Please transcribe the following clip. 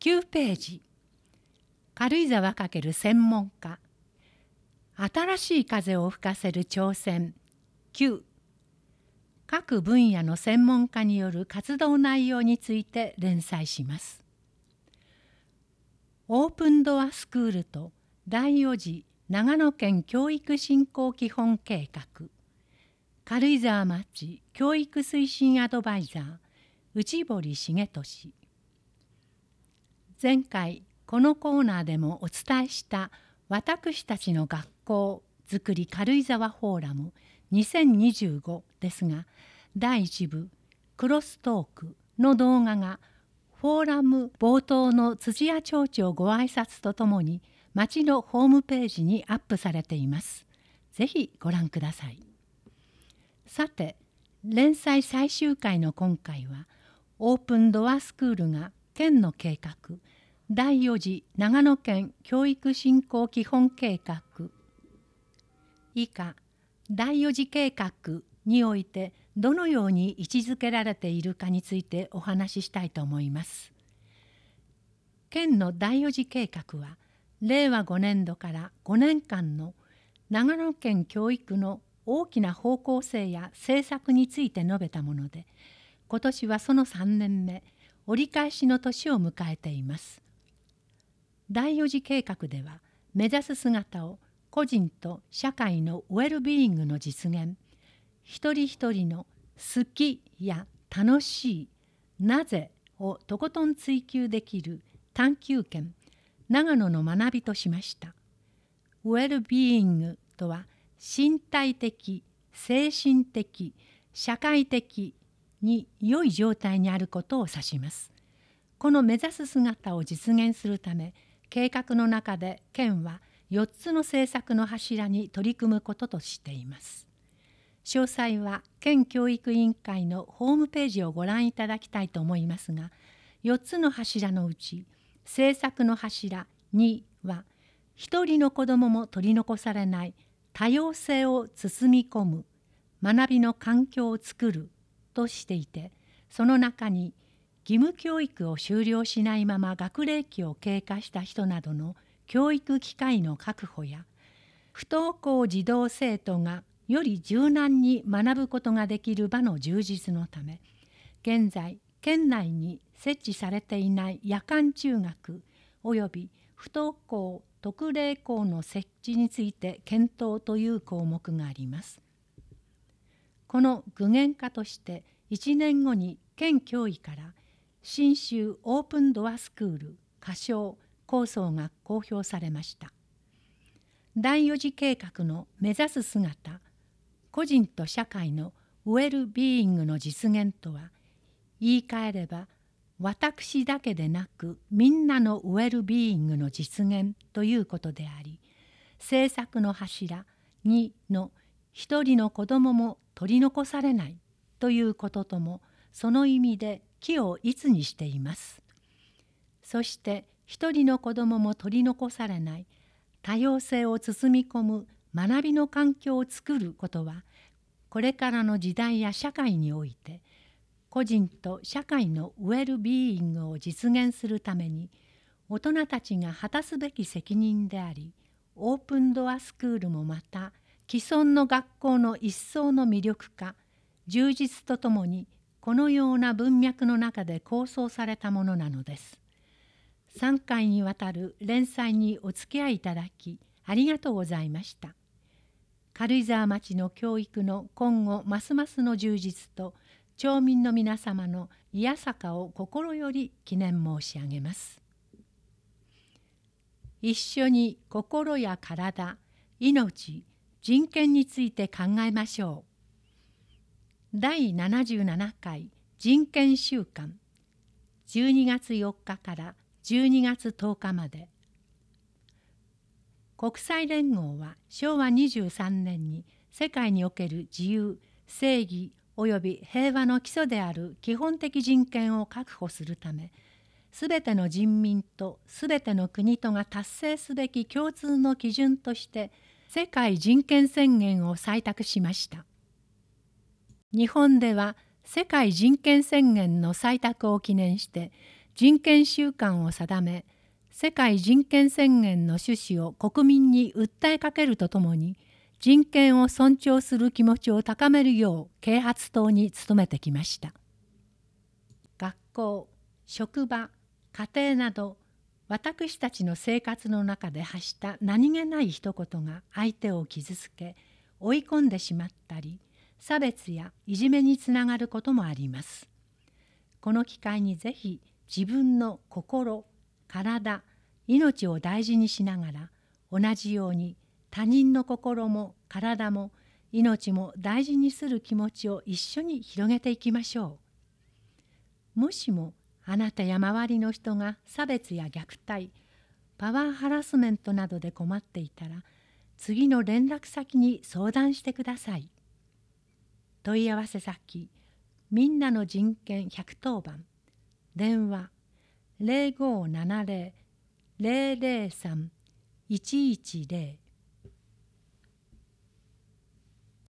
9ページ、軽井沢×専門家、新しい風を吹かせる挑戦9、各分野の専門家による活動内容について連載します。オープンドアスクールと第4次長野県教育振興基本計画、軽井沢町教育推進アドバイザー内堀重俊。前回このコーナーでもお伝えした私たちの学校づくり軽井沢フォーラム2025ですが、第1部クロストークの動画がフォーラム冒頭の土屋町長ご挨拶とともに町のホームページにアップされています。ぜひご覧ください。さて、連載最終回の今回はオープンドアスクールが県の計画第4次長野県教育振興基本計画以下第4次計画においてどのように位置づけられているかについてお話ししたいと思います。県の第4次計画は令和5年度から5年間の長野県教育の大きな方向性や政策について述べたもので、今年はその3年目、折り返しの年を迎えています。第4次計画では目指す姿を個人と社会のウェルビーイングの実現、一人一人の好きや楽しい、なぜをとことん追求できる探究権、長野の学びとしました。ウェルビーイングとは身体的、精神的、社会的に良い状態にあることを指します。この目指す姿を実現するため、計画の中で県は4つの政策の柱に取り組むこととしています。詳細は県教育委員会のホームページをご覧いただきたいと思いますが、4つの柱のうち政策の柱2は一人の子どもも取り残されない多様性を包み込む学びの環境を作るとしていて、その中に義務教育を修了しないまま学齢期を経過した人などの教育機会の確保や、不登校児童生徒がより柔軟に学ぶことができる場の充実のため、現在県内に設置されていない夜間中学および不登校特例校の設置について検討という項目があります。この具現化として1年後に県教委から信州オープンドアスクール仮称構想が公表されました。第4次計画の目指す姿、個人と社会のウェルビーイングの実現とは、言い換えれば私だけでなくみんなのウェルビーイングの実現ということであり、政策の柱2の一人の子どもも取り残されないということともその意味で軌を一にしています。そして一人の子どもも取り残されない多様性を包み込む学びの環境を作ることは、これからの時代や社会において個人と社会のウェルビーイングを実現するために大人たちが果たすべき責任であり、オープンドアスクールもまた既存の学校の一層の魅力化、充実とともにこのような文脈の中で構想されたものなのです。3回にわたる連載にお付き合いいただきありがとうございました。軽井沢町の教育の今後ますますの充実と町民の皆様のいやさかを心より記念申し上げます。一緒に心や体、命、人権について考えましょう。第77回人権週間、12月4日から12月10日まで。国際連合は昭和23年に世界における自由、正義および平和の基礎である基本的人権を確保するため、すべての人民とすべての国とが達成すべき共通の基準として世界人権宣言を採択しました。日本では世界人権宣言の採択を記念して人権習慣を定め、世界人権宣言の趣旨を国民に訴えかけるとともに、人権を尊重する気持ちを高めるよう啓発等に努めてきました。学校、職場、家庭など、私たちの生活の中で発した何気ない一言が相手を傷つけ、追い込んでしまったり、差別やいじめにつながることもあります。この機会にぜひ自分の心、体、命を大事にしながら、同じように他人の心も体も命も大事にする気持ちを一緒に広げていきましょう。もしもあなたや周りの人が差別や虐待、パワーハラスメントなどで困っていたら、次の連絡先に相談してください。問い合わせ先、みんなの人権110番、電話0570-003-110